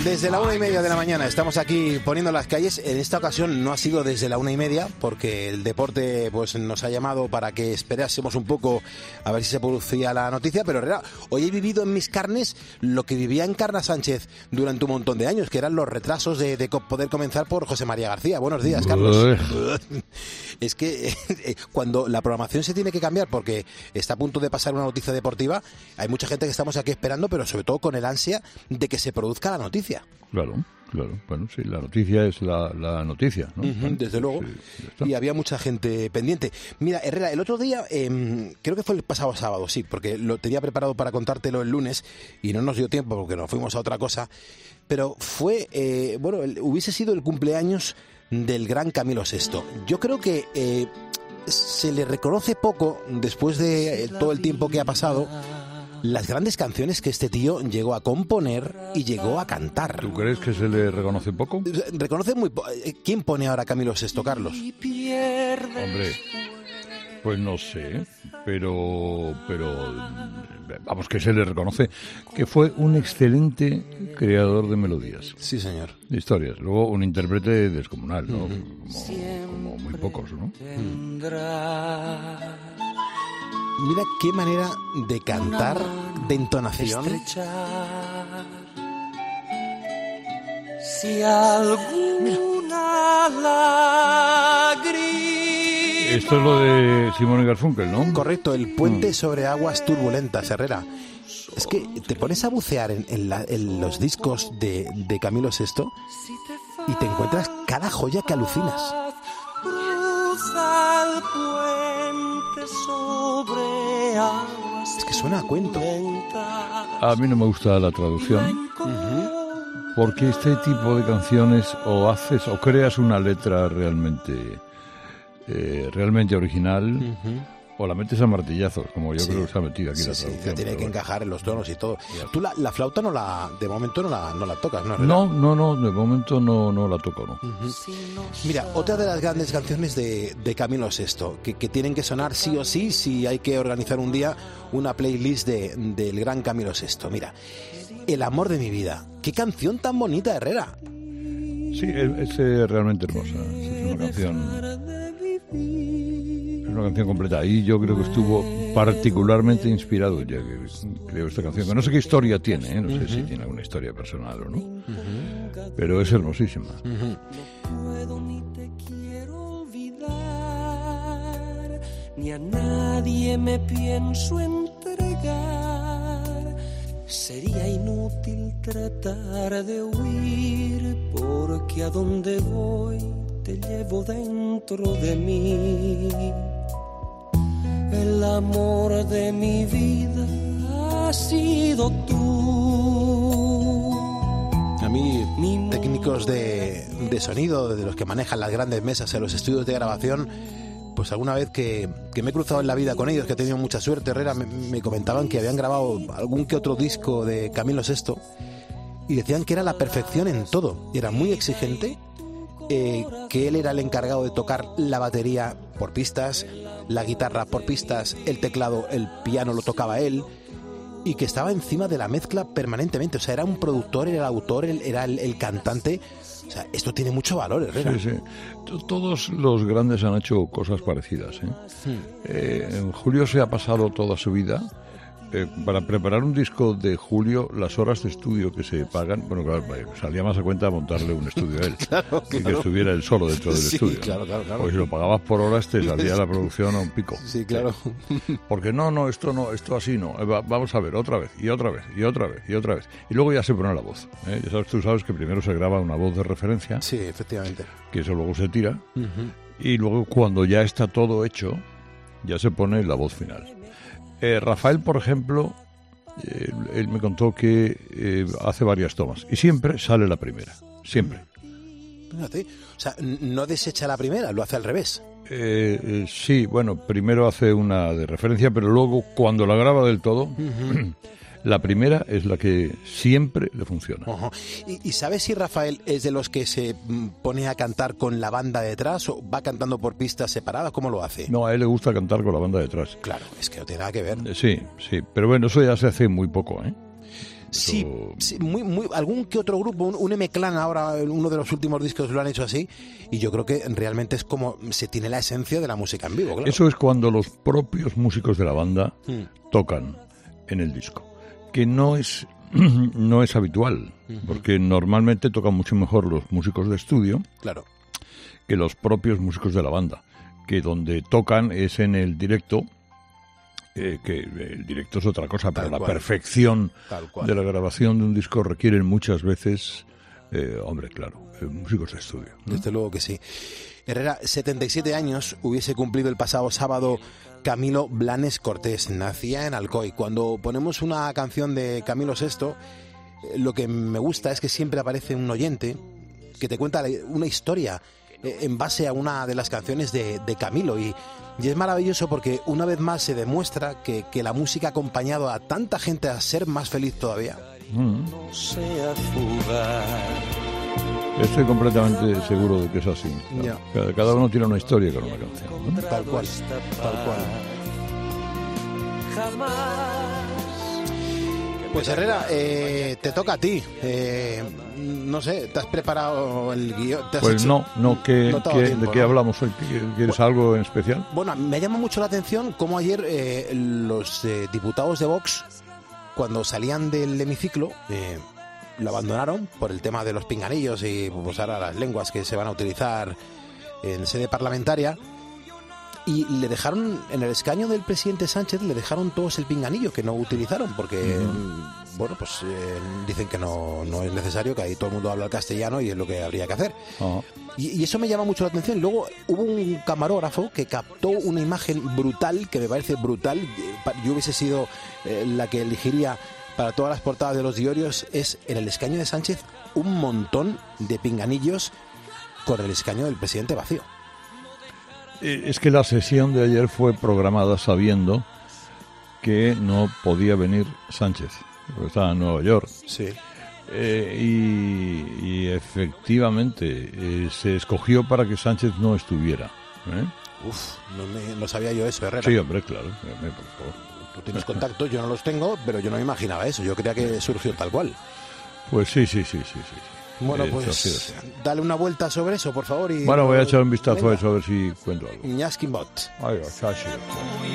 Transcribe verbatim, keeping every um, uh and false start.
Desde la una y media de la mañana estamos aquí poniendo las calles. En esta ocasión no ha sido desde la una y media porque el deporte pues nos ha llamado para que esperásemos un poco a ver si se producía la noticia, pero Herrera, hoy he vivido en mis carnes lo que vivía Encarna Sánchez durante un montón de años, que eran los retrasos de, de poder comenzar por José María García. Buenos días, Carlos. Es que eh, cuando la programación se tiene que cambiar porque está a punto de pasar una noticia deportiva, hay mucha gente que estamos aquí esperando, pero sobre todo con el ansia de que se produzca la noticia. Claro, claro. Bueno, sí, la noticia es la, la noticia, ¿no? Uh-huh, desde luego. Sí, y había mucha gente pendiente. Mira, Herrera, el otro día, eh, creo que fue el pasado sábado, sí, porque lo tenía preparado para contártelo el lunes y no nos dio tiempo porque nos fuimos a otra cosa, pero fue, eh, bueno, el, hubiese sido el cumpleaños del gran Camilo sexto. Yo creo que eh, se le reconoce poco, después de eh, todo el tiempo que ha pasado, las grandes canciones que este tío llegó a componer y llegó a cantar. ¿Tú crees que se le reconoce poco? Reconoce muy poco. ¿Quién pone ahora Camilo sexto, Carlos? Hombre, pues no sé, pero, pero vamos, que se le reconoce que fue un excelente creador de melodías. Sí, señor. De historias. Luego un intérprete descomunal, ¿no? Mm. Como, como muy pocos, ¿no? Mm. Mira qué manera de cantar, de entonación. Si alguna lágrima. Esto es lo de Simón y Garfunkel, ¿no? Correcto, el puente mm. sobre aguas turbulentas, Herrera. Es que te pones a bucear en, en, la, en los discos de, de Camilo sexto y te encuentras cada joya que alucinas. Es que suena a cuento. A mí no me gusta la traducción, uh-huh. porque este tipo de canciones o haces o creas una letra realmente eh, realmente original, uh-huh. o la metes a martillazos, como yo sí. creo que se ha metido aquí sí, la traducción. Sí, tiene que bueno. encajar en los tonos y todo. Tú la, la flauta no la, de momento no la, no la tocas, ¿no? No, no, no, de momento no, no la toco, ¿no? Uh-huh. Mira, otra de las grandes canciones de, de Camilo sexto, que, que tienen que sonar sí o sí, si hay que organizar un día una playlist de, del gran Camilo sexto. Mira, El amor de mi vida. ¡Qué canción tan bonita, Herrera! Sí, es, es realmente hermosa. Es una canción... una canción completa y yo creo que estuvo particularmente inspirado ya que creo esta canción, que no sé qué historia tiene, ¿eh? no sé uh-huh. si tiene alguna historia personal o no, uh-huh. pero es hermosísima. Uh-huh. No puedo ni te quiero olvidar, ni a nadie me pienso entregar, sería inútil tratar de huir, porque a donde voy te llevo dentro de mí. El amor de mi vida ha sido tú. A mí, técnicos de, de sonido, de los que manejan las grandes mesas en los estudios de grabación, pues alguna vez que, que me he cruzado en la vida con ellos, que he tenido mucha suerte, Herrera, me, me comentaban que habían grabado algún que otro disco de Camilo sexto y decían que era la perfección en todo. Era muy exigente. Eh, que él era el encargado de tocar la batería por pistas, la guitarra por pistas, el teclado, el piano lo tocaba él, y que estaba encima de la mezcla permanentemente. O sea, era un productor, era el autor, era el, el cantante. O sea, esto tiene mucho valor, Herrera. Sí, sí. Todos los grandes han hecho cosas parecidas, ¿eh? Hmm. Eh, Julio se ha pasado toda su vida Eh, para preparar un disco de Julio, las horas de estudio que se pagan, bueno, claro, salía más a cuenta montarle un estudio a él, claro, y claro. que estuviera él solo dentro del sí, estudio. Claro, claro, claro. Porque si lo pagabas por horas te salía la producción a un pico. Sí, claro. Porque no, no, esto no, esto así no. Va, vamos a ver, otra vez, y otra vez, y otra vez, y otra vez. Y luego ya se pone la voz. ¿eh? Ya sabes, tú sabes que primero se graba una voz de referencia. Sí, efectivamente. Que eso luego se tira. Uh-huh. Y luego cuando ya está todo hecho, ya se pone la voz final. Eh, Rafael, por ejemplo... Eh, él me contó que eh, hace varias tomas y siempre sale la primera, siempre. Fíjate, o sea, no desecha la primera, lo hace al revés. Eh, eh, sí, bueno, primero hace una de referencia, pero luego cuando la graba del todo, uh-huh. la primera es la que siempre le funciona. Uh-huh. ¿Y, ¿Y sabes si Rafael es de los que se pone a cantar con la banda detrás o va cantando por pistas separadas? ¿Cómo lo hace? No, a él le gusta cantar con la banda detrás. Claro, es que no tiene nada que ver. Eh, sí, sí, pero bueno, eso ya se hace muy poco, ¿eh? Sí, Eso... sí, muy, muy, algún que otro grupo, un, un M-Clan ahora, uno de los últimos discos lo han hecho así, y yo creo que realmente es como se tiene la esencia de la música en vivo, claro. Eso es cuando los propios músicos de la banda Hmm. tocan en el disco, que no es, no es habitual, Uh-huh. porque normalmente tocan mucho mejor los músicos de estudio Claro. que los propios músicos de la banda, que donde tocan es en el directo, eh, que el directo es otra cosa, pero Tal la cual. perfección Tal cual. de la grabación de un disco requieren muchas veces, eh, hombre, claro, eh, músicos de estudio. Desde luego que sí. Herrera, setenta y siete años, hubiese cumplido el pasado sábado Camilo Blanes Cortés. Nacía en Alcoy. Cuando ponemos una canción de Camilo sexto, eh, lo que me gusta es que siempre aparece un oyente que te cuenta la- una historia eh, en base a una de las canciones de, de Camilo. Y, y es maravilloso porque una vez más se demuestra que, que la música ha acompañado a tanta gente a ser más feliz todavía. Mm. no sea fugaz. Estoy completamente seguro de que es así. Ya. Cada, cada uno tiene una historia con una canción, ¿no? Tal cual, tal cual. Pues Herrera, eh, te toca a ti. Eh, no sé, ¿te has preparado el guión? ¿Te has Pues hecho- no, no, ¿qué, no te ha dado qué- tiempo, ¿de qué ¿no? hablamos hoy? ¿Quieres algo en especial? Bueno, me llama mucho la atención cómo ayer eh, los eh, diputados de Vox, cuando salían del hemiciclo, eh, lo abandonaron por el tema de los pinganillos y pues ahora las lenguas que se van a utilizar en sede parlamentaria. Y le dejaron, en el escaño del presidente Sánchez, le dejaron todos el pinganillo que no utilizaron, porque, mm, bueno, pues eh, dicen que no, no es necesario, que ahí todo el mundo habla el castellano y es lo que habría que hacer. Ajá. Y, y eso me llama mucho la atención. Luego hubo un camarógrafo que captó una imagen brutal, que me parece brutal. Eh, pa- Yo hubiese sido eh, la que elegiría para todas las portadas de los diarios. Es en el escaño de Sánchez un montón de pinganillos con el escaño del presidente vacío. Eh, Es que la sesión de ayer fue programada sabiendo que no podía venir Sánchez, porque estaba en Nueva York. Sí. Eh, y, y efectivamente eh, se escogió para que Sánchez no estuviera. ¿eh? Uf, no, me- no sabía yo eso, Herrera. Sí, hombre, claro. eh, por favor. Tú tienes contactos, yo no los tengo, pero yo no me imaginaba eso. Yo creía que surgió tal cual. Pues sí, sí, sí, sí, sí. sí. Bueno, Eh, pues eso sí, sí. dale una vuelta sobre eso, por favor. Y Bueno, voy a echar un vistazo Venga. a eso a ver si cuento algo. Ñasquinbot. Ay, chachi.